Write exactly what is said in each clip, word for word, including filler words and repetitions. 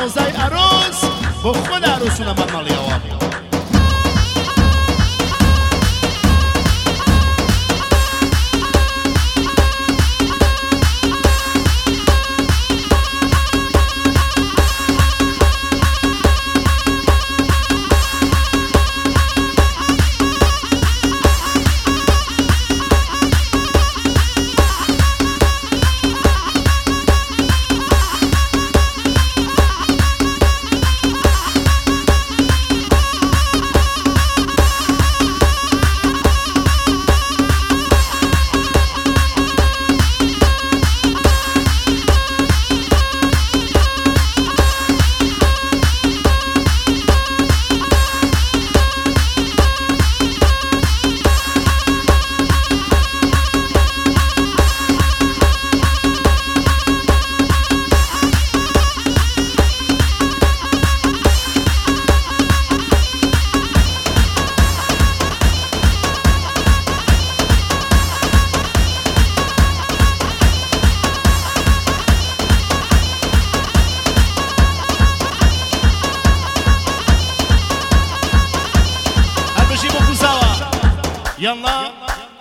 موزای عروس با خود عروسون من مالی آوام يلا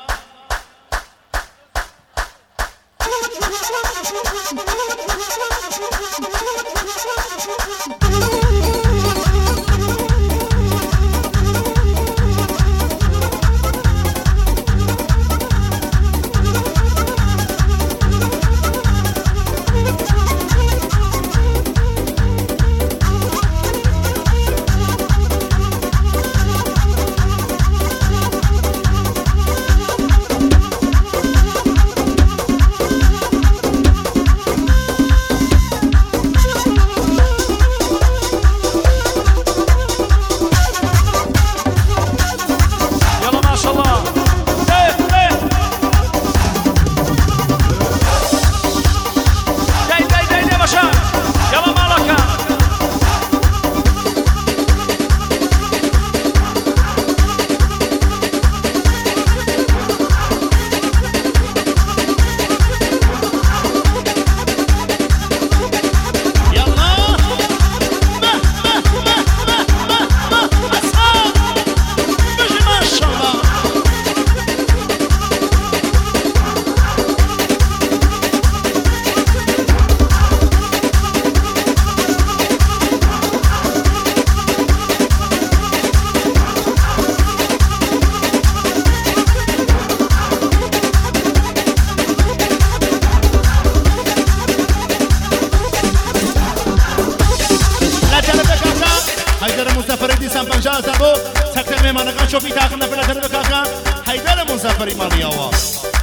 شوفي تاخذنا في الأثر بكاكا هيدا مسافري مالي أوا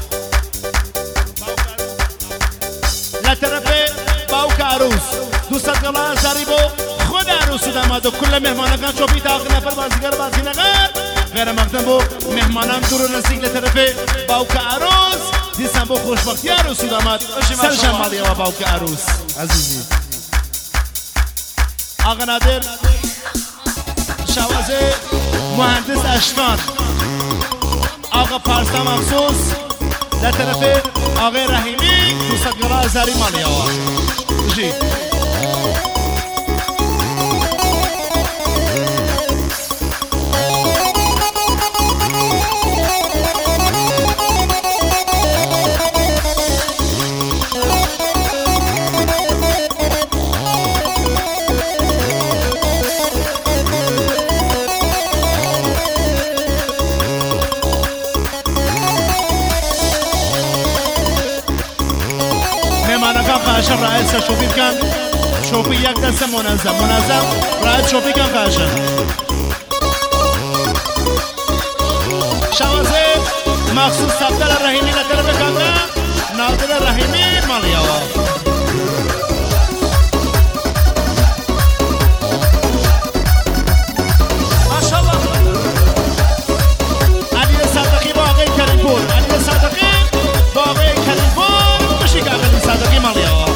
لا ترفي باوك عروس دوست قلا زاريبو خود عروس دامادو كل مهمان كان شوفي تاخذنا في البازيكر بازينغار غير مكتبو مهمانان دور نسيج لترفي باوك عروس ديسان بو خوشبختي عروس داماد سرشان مالي أوا باوك عروس عزيزي آقا نادر شوازه مهندس اشفان آقا پارسا مخصوص لطرف آقای رحیمی دوست گرا زاری مالی آقا جی خواهشم رئیس شوفی کن شوفی یک دست منظم منظم رئیس شوفی کن خواهشم شوازه مخصوص سبتل رحیمی لطرف کنده نادر رحیمی مالیاوا ماشالله علی صدقی با آقای کریم پور علی صدقی با آقای کریم پور مشی که علی صدقی مالیاوا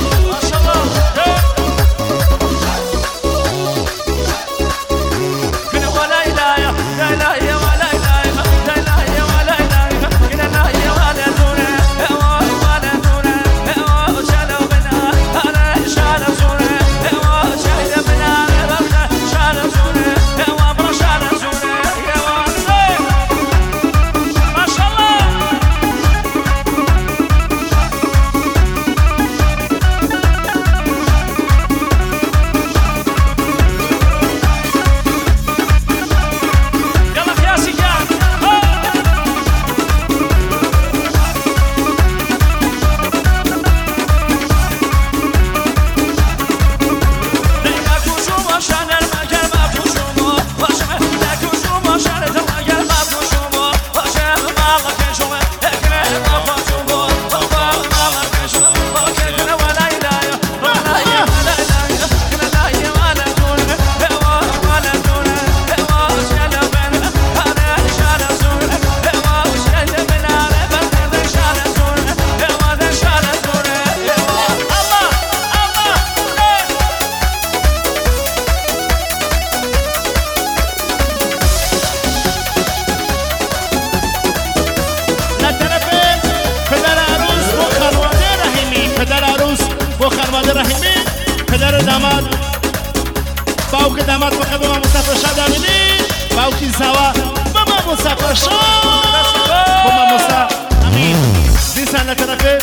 داماد باوک داماد فقط با ما مسافر شاد امینی باوکی زوا با ما مسافر شاد با ما مسافر امین دیسان لطرفه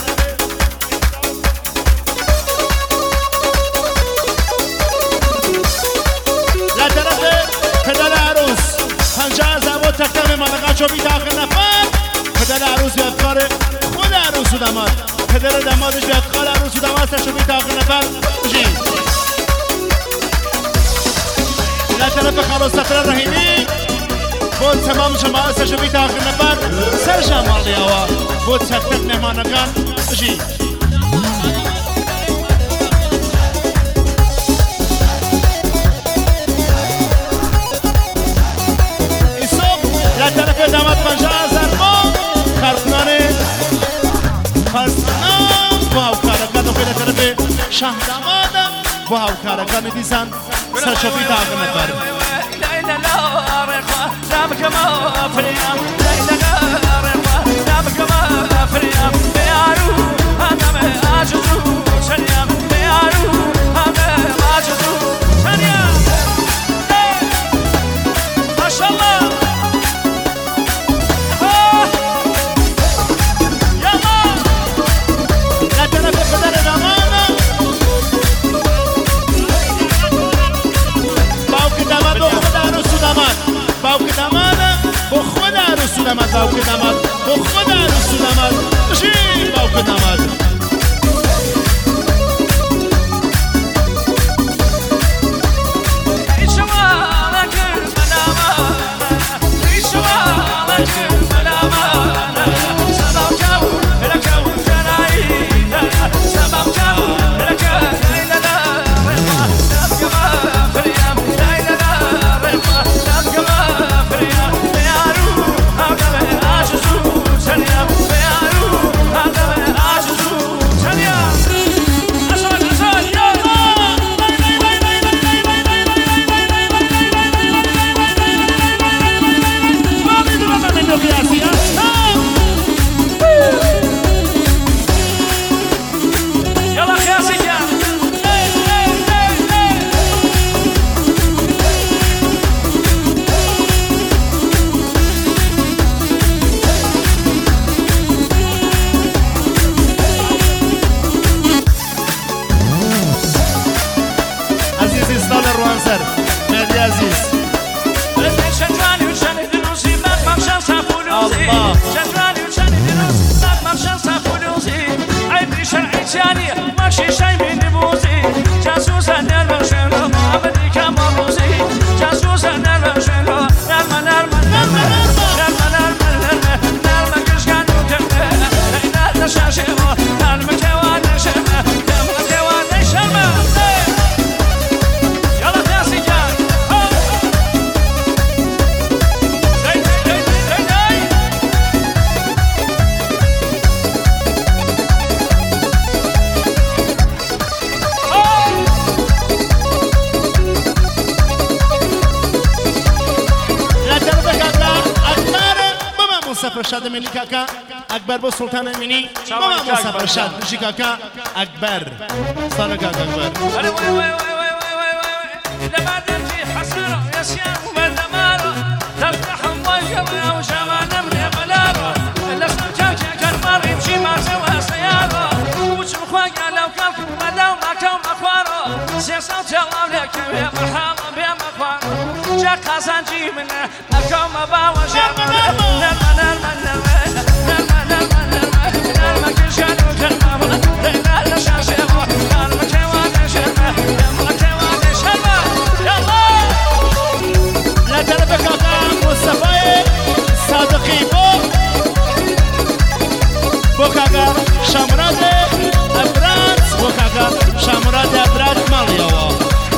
لطرفه پدر عروس پنجاه زوا تختم مالقا چو بی داخل نفر پدر عروس بیاد کار خود عروس و داماد پدر دامادش بیاد کار عروس و داماد سرشو بی داخل نفر بشین لا طرف خلاص سفر رهيني بود تمام جماعة سجبي تاخر نفر سرجع مالي هوا بود سكتت مهمانا كان اجي يسوق لا طرف دامات پنجاه زربو خرطناني خرطنان واو كاركانو في لا طرف شاه دامادا واو كاركانو ديسان سرشبي تاخر نفر لا لا رخوة لا بكما فريام لا لا رخوة لا بكما فريام بيارو هذا ما أجدو شنيام بيارو هذا ما أجدو شنيام ما شاء الله يلا لا تنفق بدل الأمانة باوك داماد وخود عروس و داماد باوك داماد وخود عروس و داماد باوك داماد وخود عروس و داماد بشین باوك داماد شاد منی کاکا اکبر با سلطان امینی بابا مسافر شاد بشی کاکا اکبر سال کاکا اکبر وای وای وای وای وای وای لما دمتي حسرة يا سيام وبالدمارة تفتح موجة وجمال من بلارة الاسم جاكي كرمال يمشي ما سوى سيارة وش مخواقع لو كان مداو ما كان مخوارة سيسا جلال لك يا مرحبا بيا مخوارة جاك خزان جي منه أكوم باوا جمال نرمى نرمى نرمى نرمى نرمى نرمى نرمى كل شانو كرمى لينا لشاشة نرمى كيوان شرمى نرمى كيوان شرمى يلا لا تلف كاكا مصطفى صادقي بو بو كاكا شمراد ابراد بو كاكا شمراد ابراد ماليوا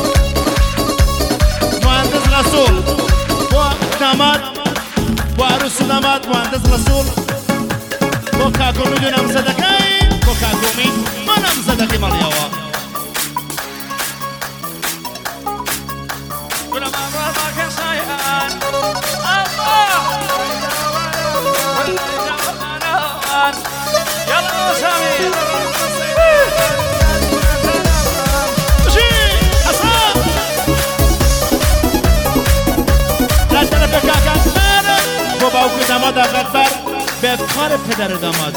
مهندس رسول بو داماد بو عروس داماد مهندس رسول بو كاكو میدونم صدقی بو كاكو می منم صدقی ماليوا يلا سامي مراد اکبر به افتخار پدر داماد.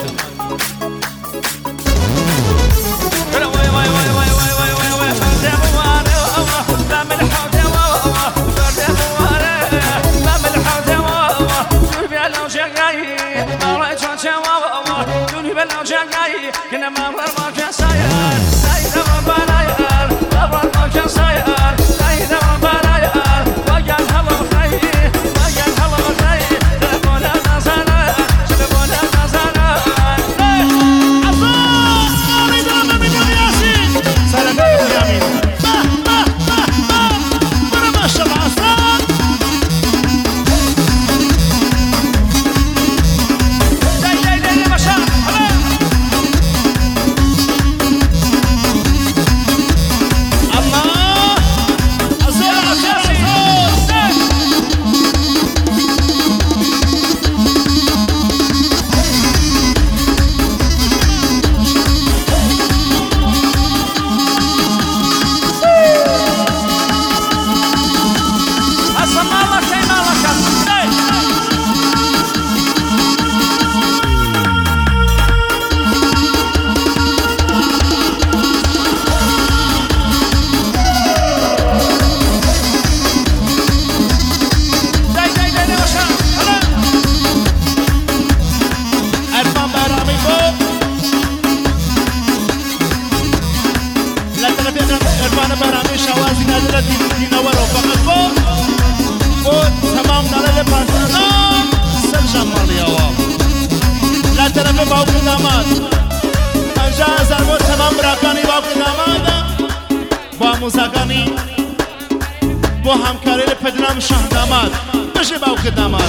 موزەکانی بۆ هەمکاری لە پدرام شاه داماد بژێ باوکە داماد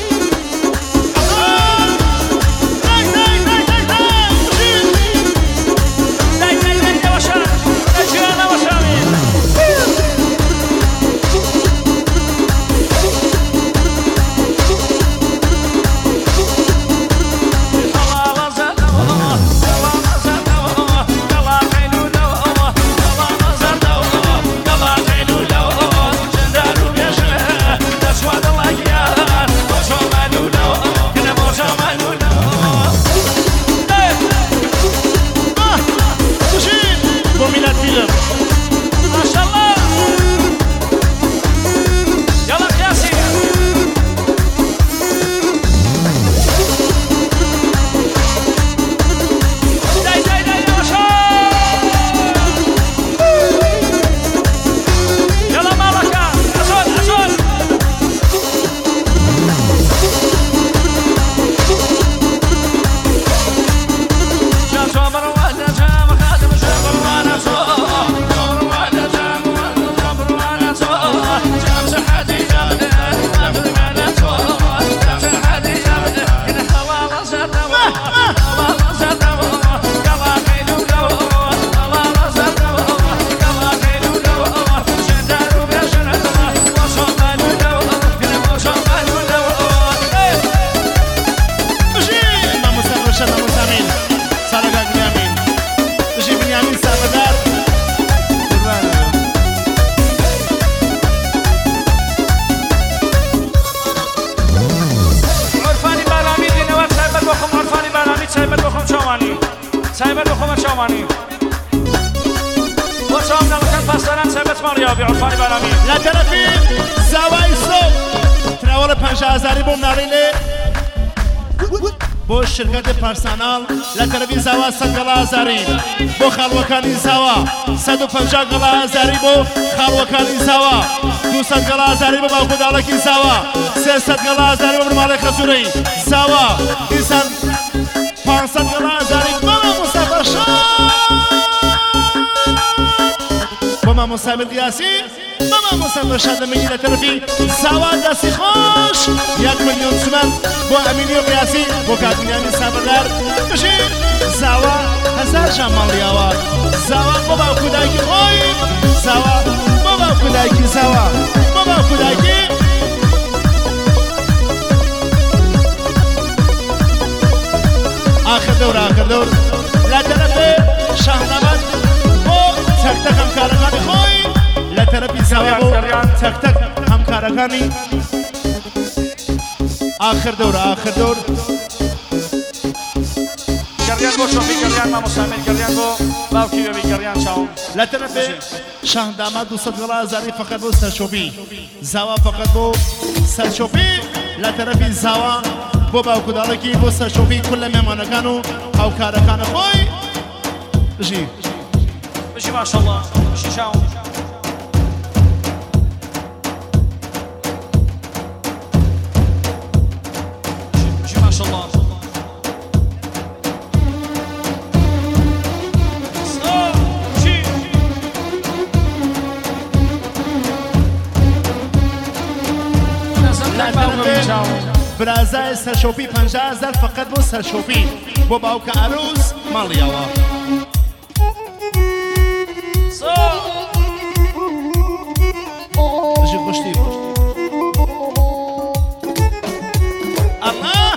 سايبر بخوم شاماني وصام نلقن فاستران سايبت ماريابي عرفاني برامي لا ترفي زواي صوب تناول پنج هزاری بوم ناريلي بو شرکت پرسنال لا ترفي زوا صد هزاری بو خلوکانی زوا صد و پنجاه هزاری بو خلوکانی زوا دویست هزاری بو باوکو دالکی زوا سیصد هزاری بو مالک خسوری زوا انسان پانصد هزاری بما مسامر قياسي بما مسامر شاد مجيلة ترفي سوا داسي خوش ياك مليون سمان بو امينيو قياسي بو كاتنياني سابردار بشي سوا هزار جمال رياوات سوا بابا كودايكي خوي سوا بابا كودايكي سوا بابا كودايكي آخر دور آخر دور لا ترفي شهنامات تک تک همکارانی خوی لطرفی زوا بو تک تک همکارانی آخر دور آخر دور گریان بو شوفی گریان ما مسامر گریان بو باوکی بی گریان چاو لا طرف شاه داماد دو صد زاری فقط بو سرشوبی زاوا فقط بو سرشوبی لا طرف زاوا بو باوکو دالکی بو سرشوبی کل مهمانکانو او کارکان خوی جی بشي ما شاء الله بشي شاو بشي ما شاء الله برازای سرشوبی پنجاه هزار فقط بو سرشوبی بو باوک عروس مالیاوا جی خوشتی الله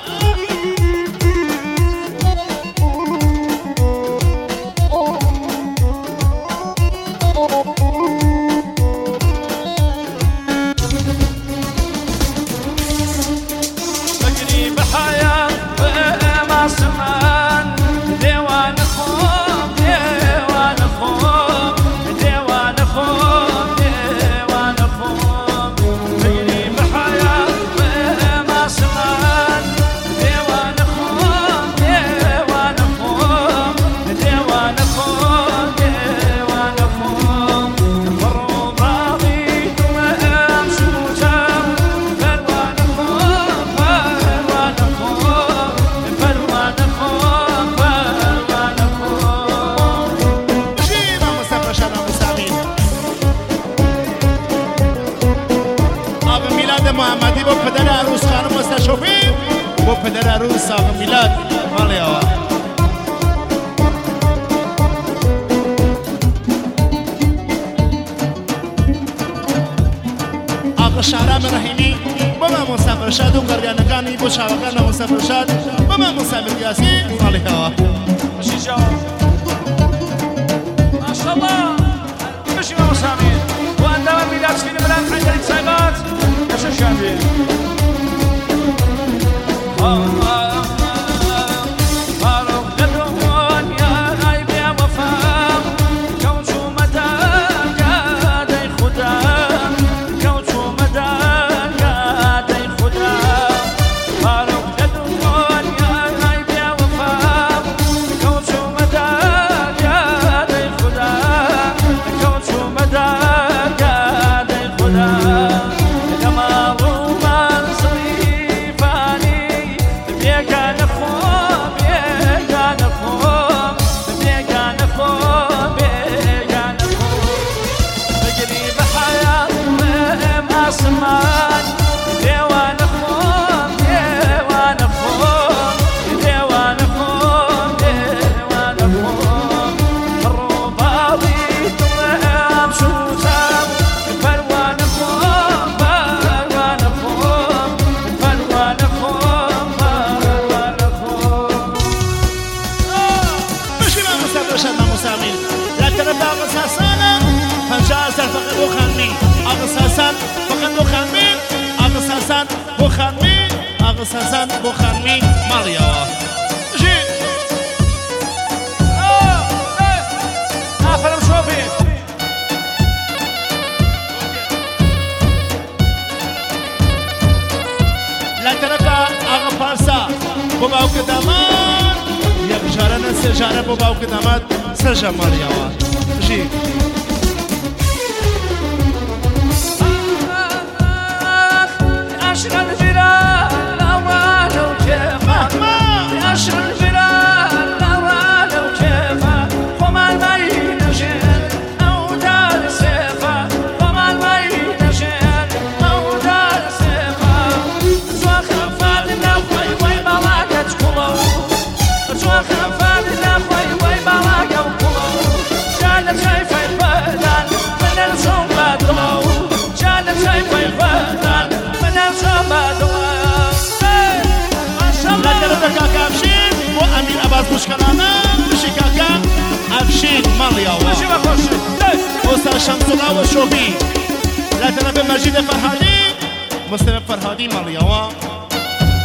محمدی با پدر عروس خانم مستشفی با پدر عروس آقا میلاد مالی آقا آقا شهرام رحیمی با من مسافر شد و قریانگانی با شاوکان مسافر شد با من مسافر قیاسی مالی آقا بشی جا ماشاءالله بشی ما مسامیر و اندام میلاد فیلم بلند حیدری سایبات شامل فاروق لدوان يا غايب يا وفاء كون شو مدى قادي خدا كون شو مدى قادي خدا فاروق لدوان يا غايب يا وفاء كون شو مدى قادي خدا كون شو مدى قادي خدا سازن بخارمی مالیا جی آفرم شوفی لا طرفا آقا پارسا بو باوک داماد یک جاره نه سه جاره بو باوک داماد سه جا مالیا جی عشق الجيران أوان وكيفه عشق الجيران أوان وكيفه وما المي نجين أو دار سيفه وما المي نجين أو دار سيفه زواخر فادنا خوي وي بلاقة كلو زواخر فادنا خوي وي بلاقة كلو جالت شايفة البدن من الصوم بدلو جالت شايفة البدن كاكا أفشين وأمين أباز مشكلانا بشي كاكا أفشين ماليا وأستاذ شمس الله والشوبي لا تنبي مجيد فرهادي مسلم فرهادي ماليا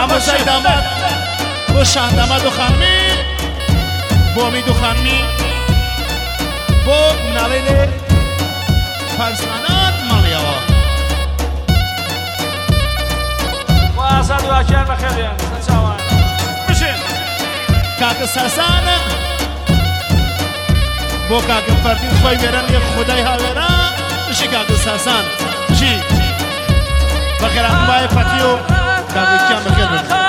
عموزای داماد بو شاه داماد و خانمی بو امید و خانمی بو منالیل پرسانات مالیاوا و آزاد و اکیان بخیر سنچاوان بشین کاک ساسان بو کاک فردین خوی بیرن یه خدای ها بیرن بشی کاک ساسان بشی بخیر اقبای فتیو کاک اکیان بخیر بیرن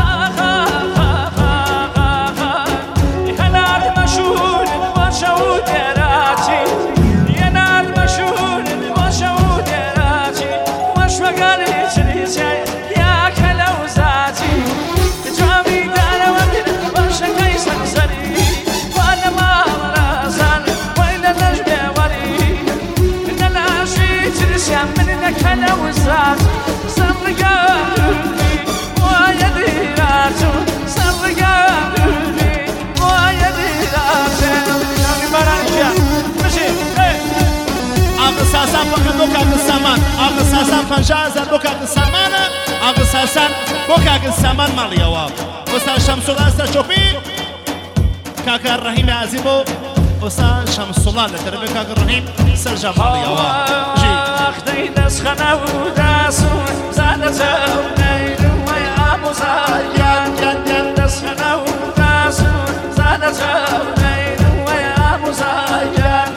ساسان بۆ بۆ کاک سامان ئاغا ساسان پەنجا هەزار بۆ کاک سامانە ئاغا ساسان بۆ کاک سامان ماڵیەوە ئۆستا شەمسوڵان سەرچۆپی کاکە ڕەحیمی عەزی بۆ ئۆستا شەمسوڵان لە تەرەفێ کاکە ڕەحیم سەرجا ماڵیەوە ئەخدەی دەستخەنە و داسوون زانە چەونەی وەی ئامۆزایان گەندەن دەستخەنە و داسوون زانە چەونەی وەی ئامۆزایان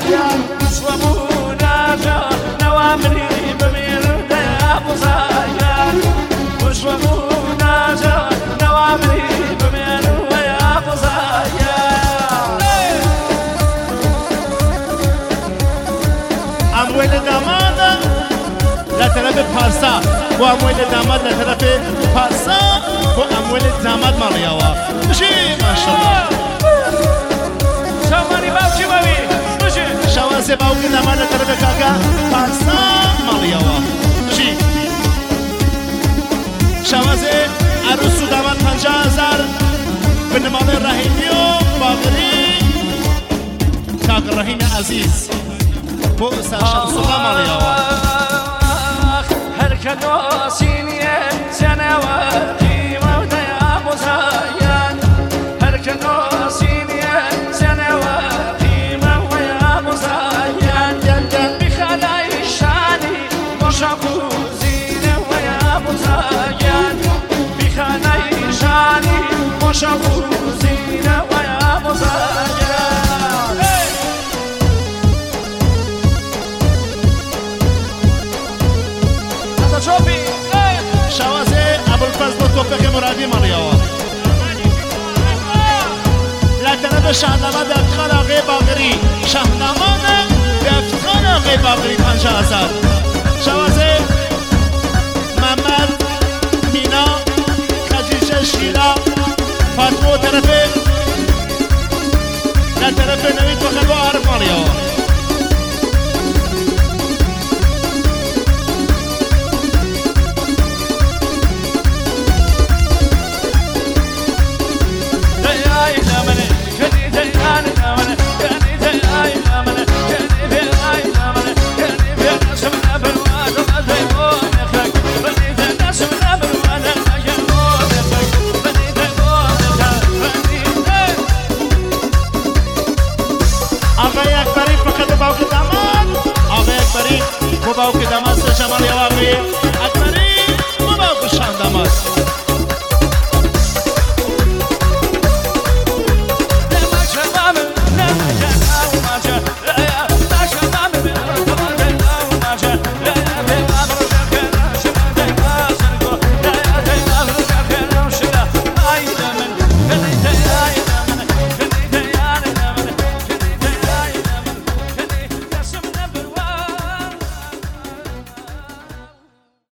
نوامري بمير أبو زايان وش ومونا جا نوامري بمير أبو زايان أمويل داماد لا ترى بارسا وأمويل داماد لا ترى بارسا وأمويل داماد مالياوا شيء ما شاء الله شاماني باوشي بابي شوازه باوکی داماد لا ترى بكاكا بارسا مالياوا شيء شوازه عروس داماد پنجاه هزار بنمال رحیمیو باغری کاک رحیم عزیز بو ساشم سودا مالياوا هر کدو سینیه سنوا قیمه و دیا مزاین هر کدو سینیه سنوا قیمه و یا مزاین بخلای شانی مشابو زینه و یا مزاین بخلای شانی مشابو زینه و یا مزاین شوازه ابوالفضل توفیق مرادی مالیاوا لا ترى شاهنامه دفتخان آقای باقری شاهنامه دفتخان آقای باقری پنجاه هزار شوازه محمد مینا خدیجه شیلا فاطمه طرفه لا طرف نوید بخلو عارف مالیاوا